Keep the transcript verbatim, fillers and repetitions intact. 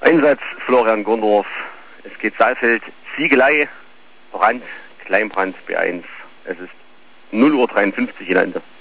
Einsatz Florian Gondorf. Es geht Saalfeld, Ziegelei, Brand, Kleinbrand B eins. Es ist null Uhr dreiundfünfzig in der Ende.